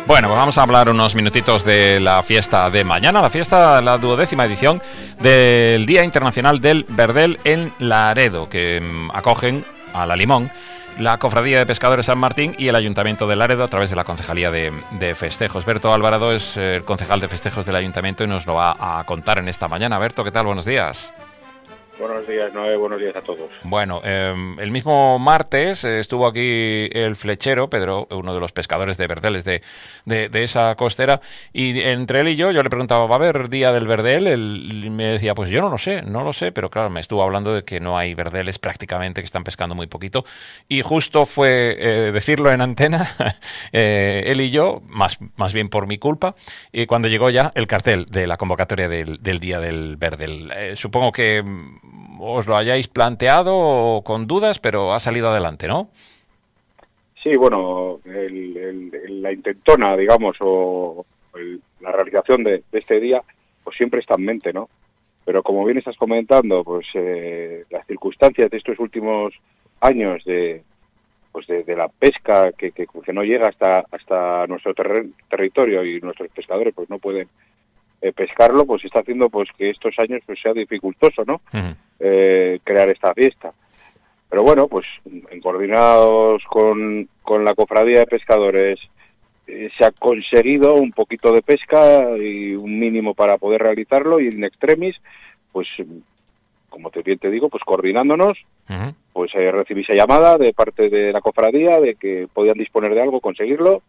Bueno, pues vamos a hablar unos minutitos de la fiesta de mañana, la 12ª edición del Día Internacional del Verdel en Laredo, que acogen a La Limón, la Cofradía de Pescadores San Martín y el Ayuntamiento de Laredo a través de la Concejalía de Festejos. Berto Alvarado es el concejal de Festejos del Ayuntamiento y nos lo va a contar en esta mañana. Berto, ¿qué tal? Buenos días. Buenos días, Noé, buenos días a todos. Bueno, el mismo martes estuvo aquí el flechero, Pedro, uno de los pescadores de verdeles de esa costera, y entre él y yo le preguntaba, ¿va a haber Día del Verdel? Él me decía, pues yo no lo sé, pero claro, me estuvo hablando de que no hay verdeles prácticamente, que están pescando muy poquito, y justo fue decirlo en antena, él y yo, más bien por mi culpa, y cuando llegó ya el cartel de la convocatoria del Día del Verdel. Supongo que os lo hayáis planteado con dudas, pero ha salido adelante, ¿no? Sí, bueno, la intentona, digamos, la realización de este día, pues siempre está en mente, ¿no? Pero como bien estás comentando, pues las circunstancias de estos últimos años de la pesca que no llega hasta nuestro territorio y nuestros pescadores pues no pueden pescarlo, pues está haciendo pues que estos años pues sea dificultoso, ¿no? Uh-huh. Crear esta fiesta. Pero bueno, pues en coordinados con la Cofradía de Pescadores se ha conseguido un poquito de pesca y un mínimo para poder realizarlo, y en extremis, pues como bien te digo, pues coordinándonos, uh-huh, pues recibí esa llamada de parte de la Cofradía de que podían disponer de algo, conseguirlo,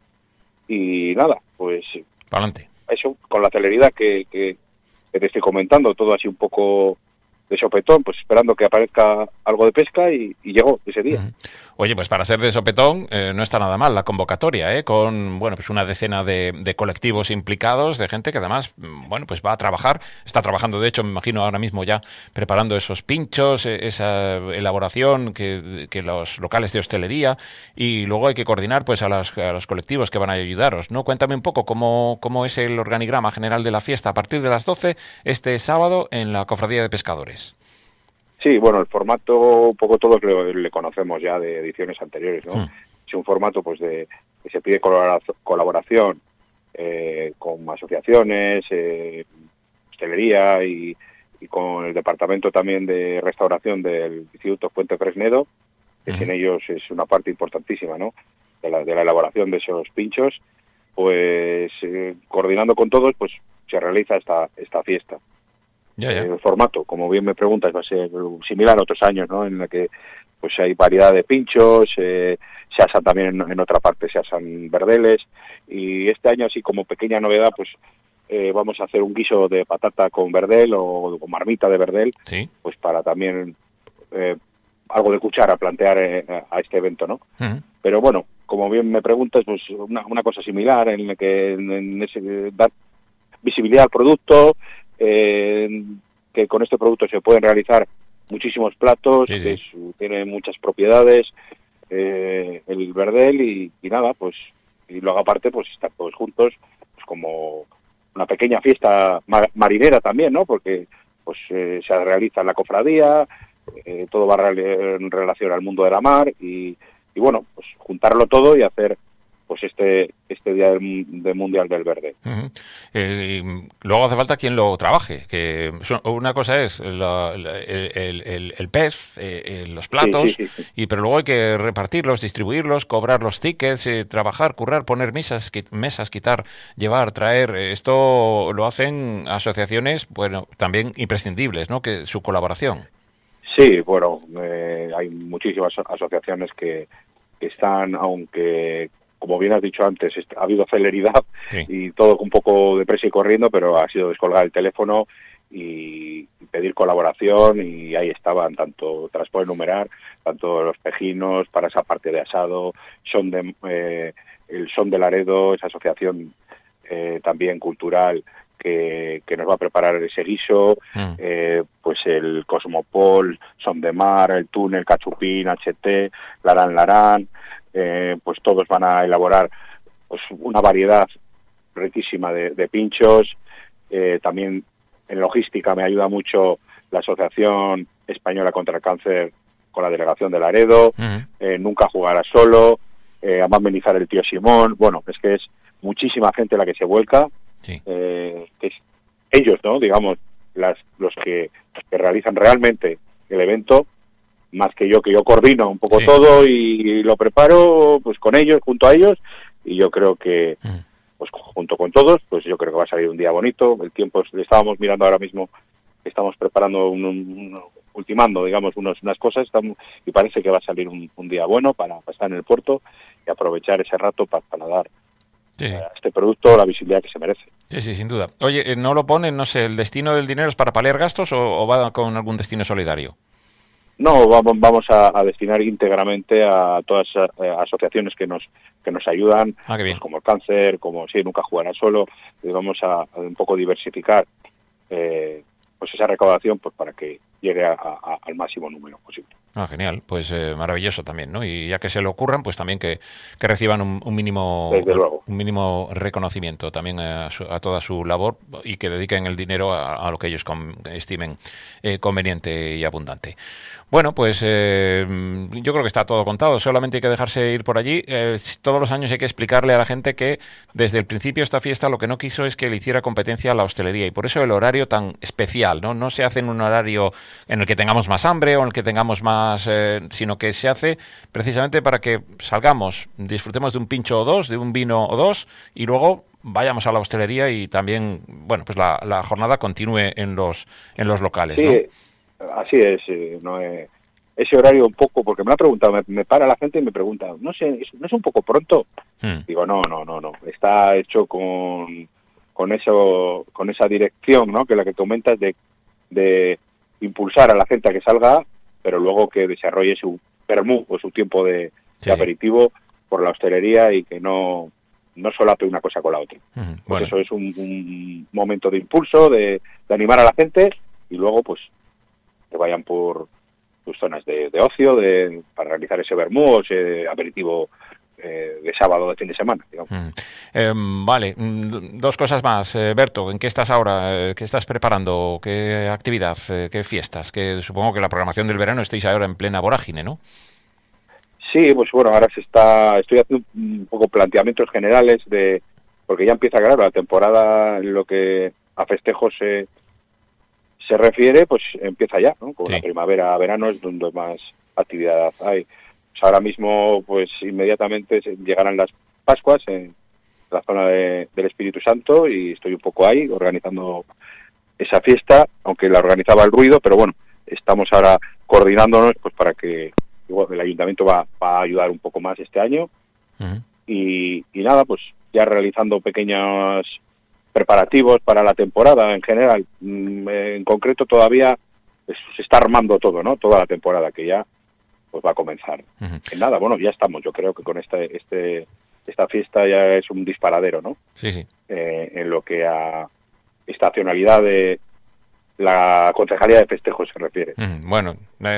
y nada, pues adelante. Eso, con la celeridad que te estoy comentando, todo así un poco de sopetón, pues esperando que aparezca algo de pesca, y llegó ese día. Uh-huh. Oye, pues para ser de sopetón no está nada mal la convocatoria, con pues una decena de colectivos implicados, de gente que además pues va a trabajar, está trabajando, de hecho, me imagino ahora mismo ya preparando esos pinchos, esa elaboración que los locales de hostelería, y luego hay que coordinar pues a los colectivos que van a ayudaros, ¿no? Cuéntame un poco cómo es el organigrama general de la fiesta a partir de las 12 este sábado en la Cofradía de Pescadores. Sí, bueno, el formato, un poco todos le conocemos ya de ediciones anteriores, ¿no? Es un formato pues que se pide colaboración con asociaciones, hostelería y con el departamento también de restauración del Instituto Fuente Fresnedo, que sin ellos es una parte importantísima, ¿no? de la elaboración de esos pinchos. Pues coordinando con todos, pues se realiza esta fiesta. Ya. El formato, como bien me preguntas, va a ser similar a otros años, ¿no? En la que pues hay variedad de pinchos, se asan también en otra parte, se asan verdeles, y este año, así como pequeña novedad, pues vamos a hacer un guiso de patata con verdel o marmita de verdel, ¿sí? Pues para también algo de cuchara plantear a este evento, ¿no? Uh-huh. Pero bueno, como bien me preguntas, pues una cosa similar en la que dar visibilidad al producto, que con este producto se pueden realizar muchísimos platos, sí. Que tiene muchas propiedades, el verdel, y nada, pues, y luego aparte, pues estar todos juntos, pues como una pequeña fiesta marinera también, ¿no? Porque pues se realiza en la cofradía, todo va en relación al mundo de la mar, y bueno, pues juntarlo todo y hacer pues este día del Mundial del Verde. Uh-huh. Luego hace falta quien lo trabaje, que una cosa es el pez, los platos, sí. Pero luego hay que repartirlos, distribuirlos, cobrar los tickets, trabajar, currar, poner mesas, quitar, llevar, traer. Esto lo hacen asociaciones, bueno, también imprescindibles, ¿no? Que su colaboración. Sí, bueno, hay muchísimas asociaciones que están, aunque como bien has dicho antes, ha habido celeridad, sí. Y todo un poco deprisa y corriendo, pero ha sido descolgar el teléfono y pedir colaboración, y ahí estaban, tanto te las puedo enumerar, tanto los pejinos para esa parte de asado, el Son de Laredo, esa asociación también cultural que nos va a preparar ese guiso, pues el Cosmopol, Son de Mar, el Túnel, Cachupín, HT, Larán, pues todos van a elaborar pues una variedad riquísima de pinchos. También en logística me ayuda mucho la Asociación Española contra el Cáncer con la delegación de Laredo. Uh-huh. Nunca jugarás solo, a amenizar el tío Simón. Bueno, es que es muchísima gente la que se vuelca, Sí. que es ellos, ¿no? Digamos, los que realizan realmente el evento, más que yo coordino un poco Sí. todo y lo preparo pues con ellos, junto a ellos, y yo creo que pues junto con todos, pues yo creo que va a salir un día bonito. El tiempo, le estábamos mirando ahora mismo, estamos preparando ultimando, digamos, unas cosas, y parece que va a salir un día bueno para estar en el puerto y aprovechar ese rato para dar a este producto la visibilidad que se merece. Sí, sí, sin duda. Oye, ¿no lo ponen, no sé, el destino del dinero es para paliar gastos o va con algún destino solidario? No, vamos a destinar íntegramente a todas asociaciones que nos ayudan, Qué bien. pues como el cáncer, como Nunca Jugará Solo, y vamos a un poco diversificar pues esa recaudación, pues para que llegue al máximo número posible. Genial, pues maravilloso también, ¿no? Y ya que se le ocurran, pues también que reciban un mínimo, desde luego, un mínimo reconocimiento también a toda su labor y que dediquen el dinero a lo que ellos estimen conveniente y abundante. Bueno, pues yo creo que está todo contado, solamente hay que dejarse ir por allí. Todos los años hay que explicarle a la gente que desde el principio esta fiesta lo que no quiso es que le hiciera competencia a la hostelería y por eso el horario tan especial, ¿no? No se hace en un horario en el que tengamos más hambre o en el que tengamos más, sino que se hace precisamente para que salgamos, disfrutemos de un pincho o dos, de un vino o dos y luego vayamos a la hostelería y también, bueno, pues la jornada continúe en los locales, sí, ¿no? Así es, ese horario un poco, porque me lo ha preguntado, me para la gente y me pregunta, no sé, ¿no es un poco pronto? Digo, no, está hecho con esa dirección, ¿no? Que la que comentas de impulsar a la gente a que salga, pero luego que desarrolle su vermú o su tiempo de aperitivo por la hostelería y que no solape una cosa con la otra. Pues eso es un momento de impulso, de animar a la gente y luego pues que vayan por sus zonas de ocio para realizar ese vermú o ese aperitivo de sábado de fin de semana, digamos. Vale, dos cosas más. Berto, ¿en qué estás ahora? ¿Qué estás preparando? ¿Qué actividad? ¿Qué fiestas? Que supongo que la programación del verano estáis ahora en plena vorágine, ¿no? Sí, pues bueno, ahora estoy haciendo un poco planteamientos generales porque ya empieza, claro, la temporada en lo que a festejos se refiere, pues empieza ya, ¿no? Con la primavera, verano es donde más actividad hay. Pues ahora mismo, pues inmediatamente llegarán las Pascuas en la zona del Espíritu Santo y estoy un poco ahí organizando esa fiesta, aunque la organizaba el ruido, pero bueno, estamos ahora coordinándonos pues para que igual el ayuntamiento va a ayudar un poco más este año. Y nada, pues ya realizando pequeños preparativos para la temporada en general. En concreto todavía se está armando todo, ¿no? Toda la temporada que ya pues va a comenzar. En nada, bueno, ya estamos. Yo creo que con esta fiesta ya es un disparadero, ¿no? Sí. En lo que a estacionalidad de la Concejalía de Festejos se refiere. Bueno,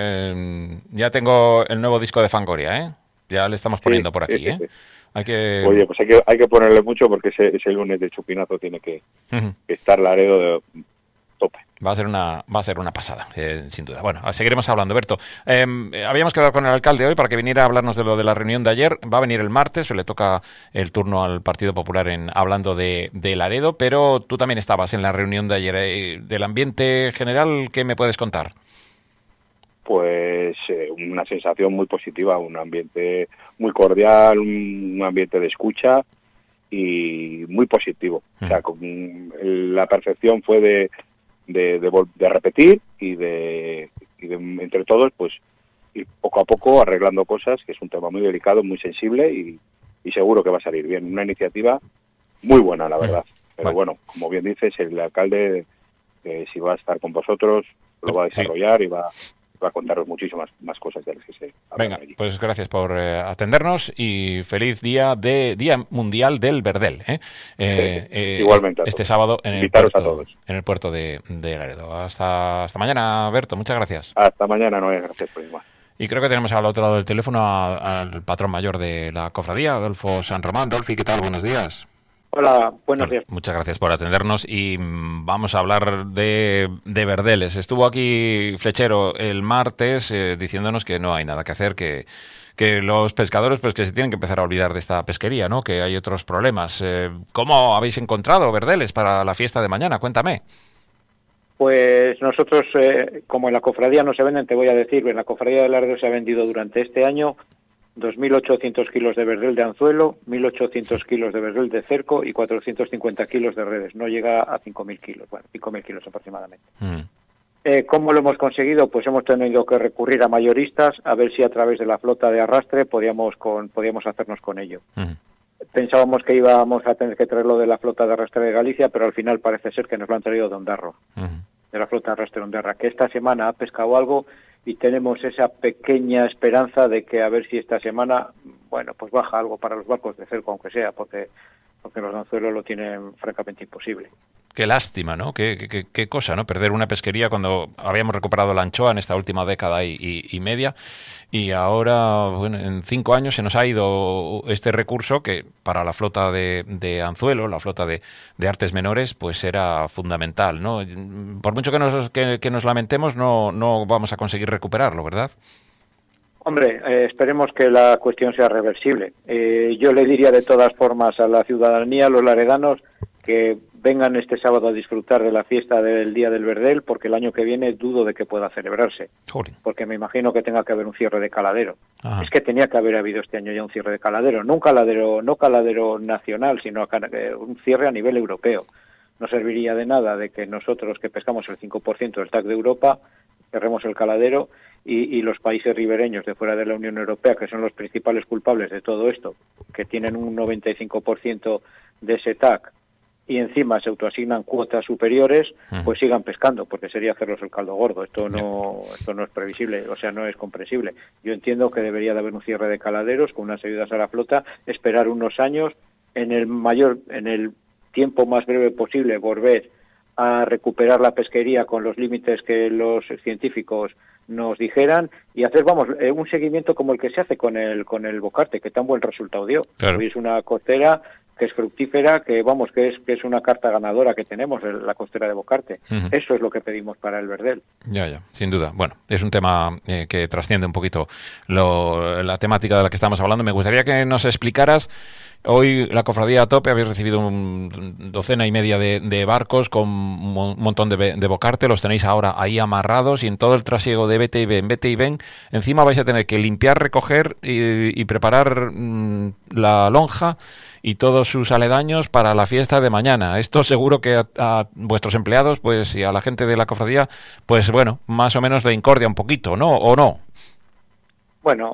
ya tengo el nuevo disco de Fangoria, ¿eh? Ya le estamos poniendo por aquí, ¿eh? Oye, pues hay que ponerle mucho porque ese lunes de chupinazo tiene que estar Laredo de tope. Va a ser una pasada, sin duda. Bueno, seguiremos hablando, Berto. Habíamos quedado con el alcalde hoy para que viniera a hablarnos de lo de la reunión de ayer. Va a venir el martes, le toca el turno al Partido Popular hablando de Laredo, pero tú también estabas en la reunión de ayer. Del ambiente general, ¿qué me puedes contar? Pues una sensación muy positiva, un ambiente muy cordial, un ambiente de escucha y muy positivo. O sea, la percepción fue de repetir y de entre todos pues ir poco a poco arreglando cosas, que es un tema muy delicado, muy sensible y seguro que va a salir bien. Una iniciativa muy buena, la verdad. Pero bueno, como bien dices, el alcalde, si va a estar con vosotros, lo va a desarrollar y va a contaros muchísimas más cosas de las que se hablan. Venga, pues gracias por atendernos y feliz Día Mundial del Verdel. Igualmente. Este sábado en el puerto de Laredo. Hasta mañana, Berto. Muchas gracias. Hasta mañana, Noé. Gracias por igual. Y creo que tenemos al otro lado del teléfono al patrón mayor de la cofradía, Adolfo San Román. Dolfi, ¿qué tal? Buenos días. Hola, buenos días. Muchas gracias por atendernos y vamos a hablar de verdeles. Estuvo aquí Flechero el martes diciéndonos que no hay nada que hacer, que los pescadores pues que se tienen que empezar a olvidar de esta pesquería, ¿no? Que hay otros problemas. ¿Cómo habéis encontrado verdeles para la fiesta de mañana? Cuéntame. Pues nosotros, como en la cofradía no se venden, te voy a decir, en la cofradía de Laredo se ha vendido durante este año 2.800 kilos de verdel de anzuelo, 1.800 kilos de verdel de cerco y 450 kilos de redes. No llega a 5.000 kilos, bueno, 5.000 kilos aproximadamente. ¿Cómo lo hemos conseguido? Pues hemos tenido que recurrir a mayoristas a ver si a través de la flota de arrastre podíamos hacernos con ello. Pensábamos que íbamos a tener que traerlo de la flota de arrastre de Galicia, pero al final parece ser que nos lo han traído de Ondarro, de la flota de arrastre de Ondarra, que esta semana ha pescado algo y tenemos esa pequeña esperanza de que a ver si esta semana, bueno, pues baja algo para los barcos de cerco, aunque sea, porque los de anzuelo lo tienen francamente imposible. Qué lástima, ¿no? Qué cosa, ¿no? Perder una pesquería cuando habíamos recuperado la anchoa en esta última década y media, y ahora, bueno, en 5 años se nos ha ido este recurso que para la flota de anzuelo, la flota de artes menores, pues era fundamental, ¿no? Por mucho que nos lamentemos, no vamos a conseguir recuperarlo, ¿verdad? Hombre, esperemos que la cuestión sea reversible. Yo le diría de todas formas a la ciudadanía, a los laredanos, que vengan este sábado a disfrutar de la fiesta del Día del Verdel, porque el año que viene dudo de que pueda celebrarse. Joder. Porque me imagino que tenga que haber un cierre de caladero. Ajá. Es que tenía que haber habido este año ya un cierre de caladero, no un caladero, no caladero nacional, sino un cierre a nivel europeo. No serviría de nada de que nosotros, que pescamos el 5% del TAC de Europa, cerremos el caladero y los países ribereños de fuera de la Unión Europea, que son los principales culpables de todo esto, que tienen un 95% de ese TAC, y encima se autoasignan cuotas superiores, pues sigan pescando, porque sería hacerlos el caldo gordo. Esto no es previsible, o sea, no es comprensible. Yo entiendo que debería de haber un cierre de caladeros con unas ayudas a la flota, esperar unos años, en el tiempo más breve posible, volver a recuperar la pesquería con los límites que los científicos nos dijeran y hacer, un seguimiento como el que se hace con el bocarte, que tan buen resultado dio. Claro. Es una costera que es fructífera, que es una carta ganadora que tenemos, la costera de Bocarte. Eso es lo que pedimos para el verdel. Ya, sin duda. Bueno, es un tema que trasciende un poquito la temática de la que estamos hablando. Me gustaría que nos explicaras, hoy la cofradía a tope, habéis recibido docena y media de barcos con un montón de bocarte, los tenéis ahora ahí amarrados y en todo el trasiego de vete y ven, encima vais a tener que limpiar, recoger y preparar la lonja y todos sus aledaños para la fiesta de mañana. Esto seguro que a vuestros empleados, pues, y a la gente de la cofradía, pues bueno, más o menos le incordia un poquito, ¿no? ¿O no? Bueno,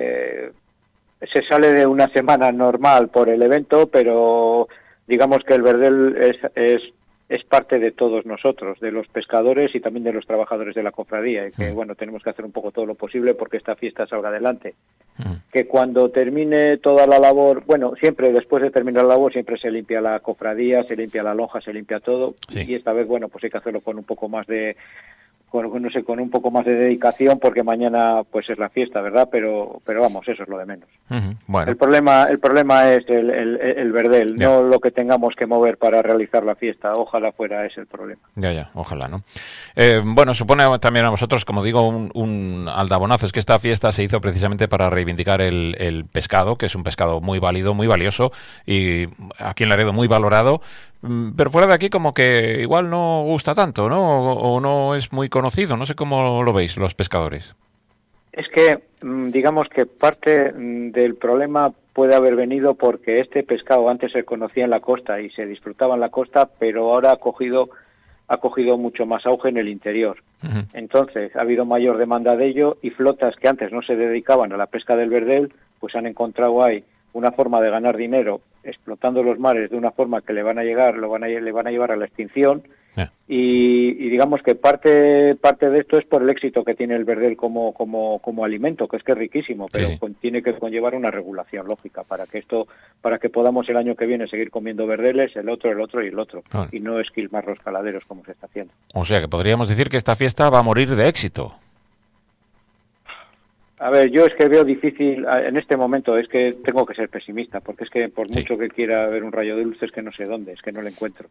se sale de una semana normal por el evento, pero digamos que el verdel es parte de todos nosotros, de los pescadores y también de los trabajadores de la cofradía, y que bueno, tenemos que hacer un poco todo lo posible porque esta fiesta salga adelante. Que cuando termine toda la labor, bueno, siempre después de terminar la labor siempre se limpia la cofradía, se limpia la lonja, se limpia todo, y esta vez, bueno, pues hay que hacerlo con un poco más de con un poco más de dedicación, porque mañana pues es la fiesta, ¿verdad? Pero vamos, eso es lo de menos. Bueno. El problema es el verdel, no lo que tengamos que mover para realizar la fiesta. Ojalá fuera ese el problema. Ya, ojalá, ¿no? Bueno, supone también a vosotros, como digo, un aldabonazo. Es que esta fiesta se hizo precisamente para reivindicar el pescado, que es un pescado muy válido, muy valioso, y aquí en Laredo muy valorado. Pero fuera de aquí como que igual no gusta tanto, ¿no? O no es muy conocido. No sé cómo lo veis los pescadores. Es que, digamos que parte del problema puede haber venido porque este pescado antes se conocía en la costa y se disfrutaba en la costa, pero ahora ha cogido mucho más auge en el interior. Entonces, ha habido mayor demanda de ello y flotas que antes no se dedicaban a la pesca del verdel, pues han encontrado ahí una forma de ganar dinero explotando los mares de una forma que le van a llevar a la extinción. Y digamos que parte de esto es por el éxito que tiene el verdel como alimento, que es riquísimo, pero tiene que conllevar una regulación lógica para que podamos el año que viene seguir comiendo verdeles, el otro y el otro, y no esquilmar los caladeros como se está haciendo. O sea que podríamos decir que esta fiesta va a morir de éxito. A ver, yo es que veo difícil, en este momento es que tengo que ser pesimista, porque es que por mucho que quiera ver un rayo de luz es que no sé dónde, es que no lo encuentro.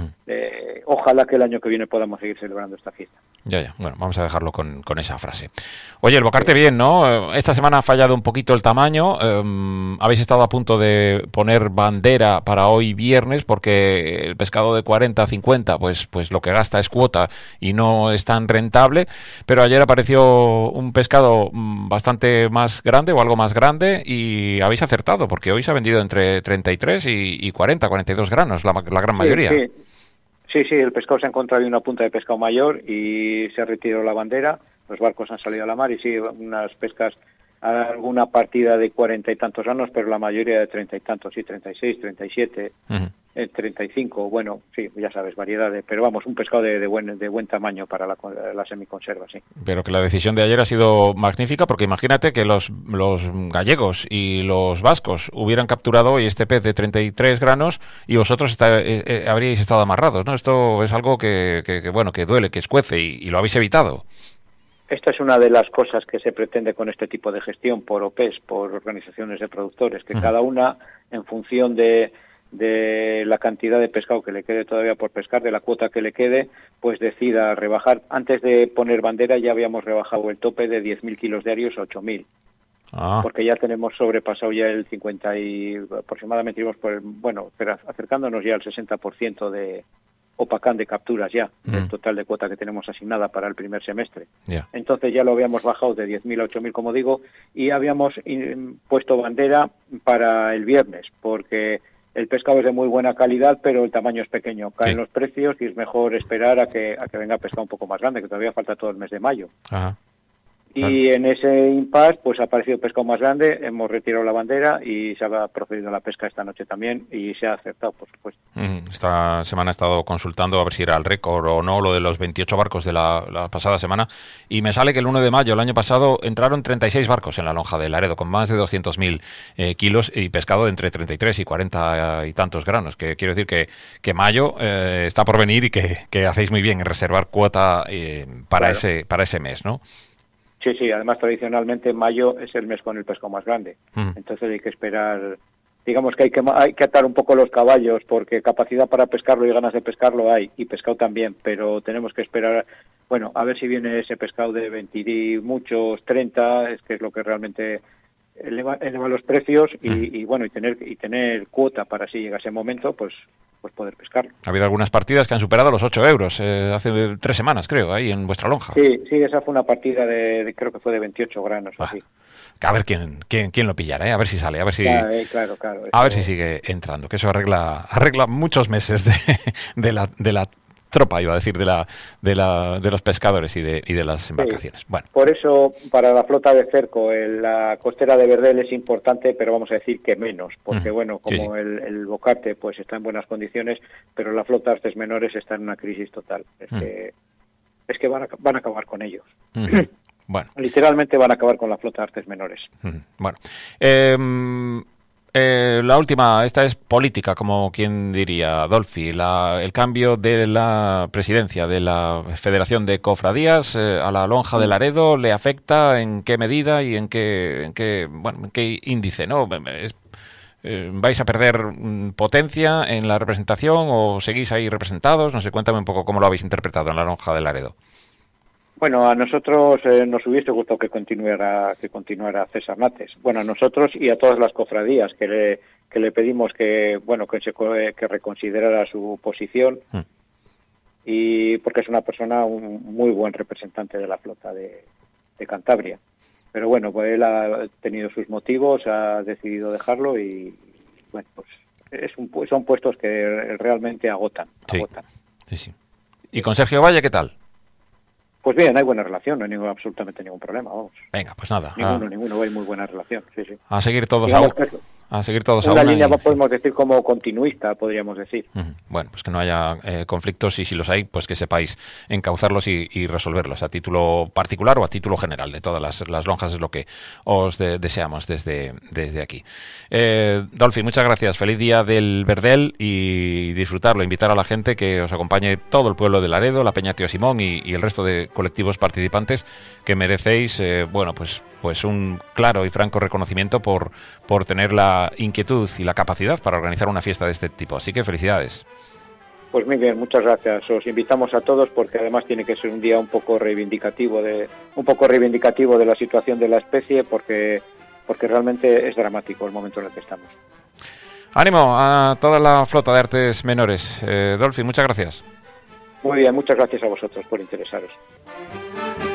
Ojalá que el año que viene podamos seguir celebrando esta fiesta. Ya. Bueno, vamos a dejarlo con esa frase. Oye, el bocarte bien, ¿no? Esta semana ha fallado un poquito el tamaño. Habéis estado a punto de poner bandera para hoy viernes porque el pescado de 40 a 50, pues lo que gasta es cuota y no es tan rentable. Pero ayer apareció un pescado bastante más grande o algo más grande y habéis acertado porque hoy se ha vendido entre 33 y 40, 42 granos, la gran mayoría. Sí, el pescado se ha encontrado en una punta de pescado mayor y se ha retirado la bandera, los barcos han salido a la mar y sí, unas pescas, alguna partida de 40 y tantos granos, pero la mayoría de 30 y tantos, sí, 36, 37, 35, bueno, sí, ya sabes, variedades, pero vamos, un pescado de buen tamaño para la semiconserva, sí. Pero que la decisión de ayer ha sido magnífica, porque imagínate que los gallegos y los vascos hubieran capturado hoy este pez de 33 granos y vosotros habríais estado amarrados, ¿no? Esto es algo que duele, que escuece y lo habéis evitado. Esta es una de las cosas que se pretende con este tipo de gestión por OPEs, por organizaciones de productores, que cada una, en función de la cantidad de pescado que le quede todavía por pescar, de la cuota que le quede, pues decida rebajar. Antes de poner bandera ya habíamos rebajado el tope de 10.000 kilos diarios a 8.000. Porque ya tenemos sobrepasado ya el 50 y aproximadamente íbamos pero acercándonos ya al 60% de OPACAN de capturas ya, del total de cuota que tenemos asignada para el primer semestre. Entonces ya lo habíamos bajado de 10.000 a 8.000, como digo, y habíamos puesto bandera para el viernes, porque el pescado es de muy buena calidad, pero el tamaño es pequeño. Caen los precios y es mejor esperar a que venga pescado un poco más grande, que todavía falta todo el mes de mayo. Y en ese impasse pues ha aparecido pescado más grande, hemos retirado la bandera y se ha procedido a la pesca esta noche también y se ha acertado, por supuesto. Esta semana he estado consultando a ver si era el récord o no lo de los 28 barcos de la pasada semana y me sale que el 1 de mayo, el año pasado, entraron 36 barcos en la lonja de Laredo con más de 200.000 kilos y pescado de entre 33 y 40 y tantos granos, que quiero decir que mayo está por venir y que hacéis muy bien en reservar cuota para ese mes, ¿no? Sí, además tradicionalmente mayo es el mes con el pescado más grande, entonces hay que esperar, digamos que hay que atar un poco los caballos, porque capacidad para pescarlo y ganas de pescarlo hay, y pescado también, pero tenemos que esperar, a ver si viene ese pescado de 20 y muchos, 30, es que es lo que realmente eleva los precios y tener cuota para si llega ese momento, pues poder pescarlo. Ha habido algunas partidas que han superado los 8 euros hace 3 semanas, creo, ahí en vuestra lonja. Sí, esa fue una partida creo que fue de 28 granos o así. A ver quién lo pillará, a ver si sale, a ver si claro, a ver si sigue entrando, que eso arregla muchos meses de la tropa, iba a decir, de los pescadores y de las embarcaciones. Bueno. Por eso, para la flota de cerco, la costera de Verdel es importante, pero vamos a decir que menos, porque el bocarte pues está en buenas condiciones, pero la flota de artes menores está en una crisis total. Es que van a acabar con ellos. Bueno. Literalmente van a acabar con la flota de artes menores. Bueno. La última, esta es política, como quien diría, Dolfi. El cambio de la presidencia de la Federación de Cofradías a la lonja de Laredo, ¿le afecta? ¿En qué medida y en qué índice, no? ¿Vais a perder potencia en la representación o seguís ahí representados? No sé, cuéntame un poco cómo lo habéis interpretado en la lonja de Laredo. Bueno, a nosotros nos hubiese gustado que continuara César Nates. Bueno, a nosotros y a todas las cofradías que le pedimos que reconsiderara su posición y porque es una persona un muy buen representante de la flota de Cantabria. Pero bueno, pues él ha tenido sus motivos, ha decidido dejarlo y bueno, pues son puestos que realmente agotan. Sí. ¿Y con Sergio Valle qué tal? Pues bien, hay buena relación, no hay absolutamente ningún problema, vamos. Venga, pues nada. Ninguno, hay muy buena relación, sí. A seguir todos a una línea, podemos decir, como continuista, podríamos decir. Bueno, pues que no haya conflictos y si los hay, pues que sepáis encauzarlos y resolverlos a título particular o a título general de todas las lonjas, es lo que os deseamos desde aquí. Dolfi, muchas gracias, feliz día del Verdel y disfrutarlo, invitar a la gente que os acompañe todo el pueblo de Laredo, la Peña Tío Simón y el resto de colectivos participantes que merecéis, pues un claro y franco reconocimiento por tener la inquietud y la capacidad para organizar una fiesta de este tipo. Así que felicidades. Pues muy bien, muchas gracias. Os invitamos a todos porque además tiene que ser un día un poco reivindicativo de la situación de la especie porque realmente es dramático el momento en el que estamos. Ánimo a toda la flota de artes menores. Dolphy, muchas gracias. Muy bien, muchas gracias a vosotros por interesaros.